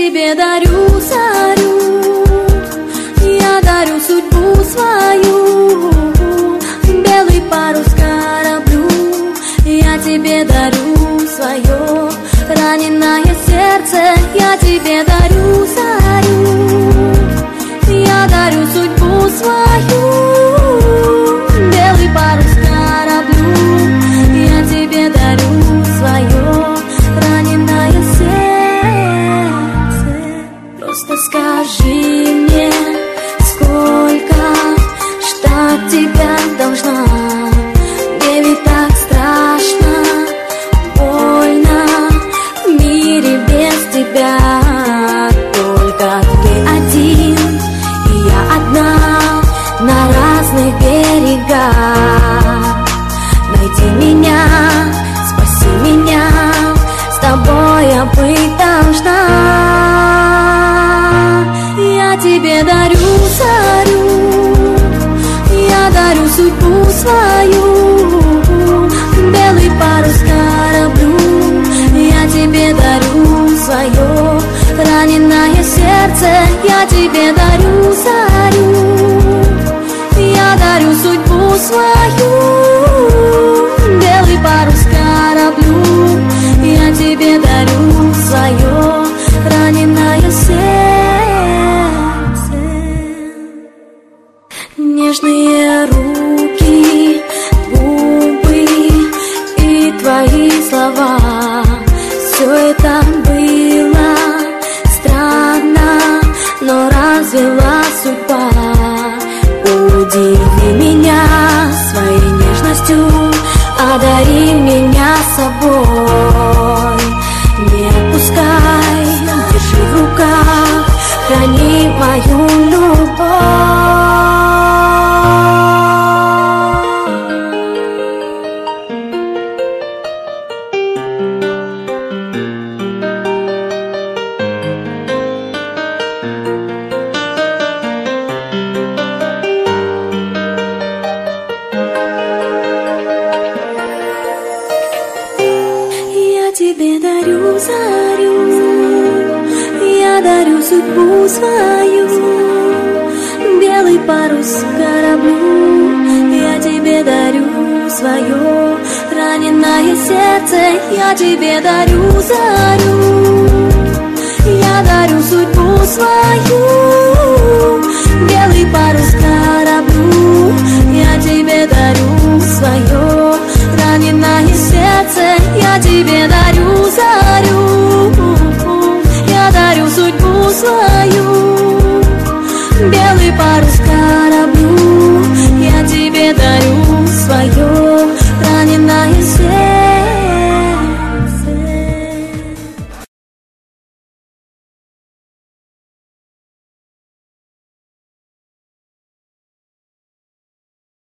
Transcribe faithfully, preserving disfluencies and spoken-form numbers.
тебе дарю зарю, я дарю судьбу свою, белый парус кораблю. Я тебе дарю свое раненое сердце, я тебе дарю зарю, я дарю судьбу свою, белый парус кораблю. Я тебе дарю свое раненое сердце. Просто скажи мне, сколько ждать тебя должна. Мне ведь так страшно, больно в мире без тебя. Только ты один и я одна на разных берегах. Найди меня, спаси меня, с тобой я быть должна. Я тебе дарю зарю, я дарю судьбу свою, белый парус кораблю. Я тебе дарю свое раненое сердце, я тебе дарю зарю, я дарю судьбу свою, белый парус кораблю. Я тебе дарю свое раненое сердце. Нежные руки, губы и твои слова. Все это было странно, но развела судьба. Удиви меня своей нежностью, одари меня собой. Не отпускай, держи в руках, храни мою любовь. Я тебе дарю зарю, я дарю судьбу свою, белый парус кораблю. Я тебе дарю свое раненое сердце, я тебе дарю зарю, я дарю судьбу свою, белый парус кораблю. Я тебе дарю свое раненое сердце, я тебе дарю зарю, я дарю судьбу свою, белый парус